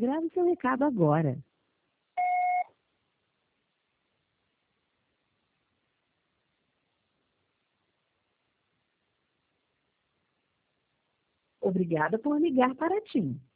Grave seu recado agora. Obrigada por ligar para a TIM.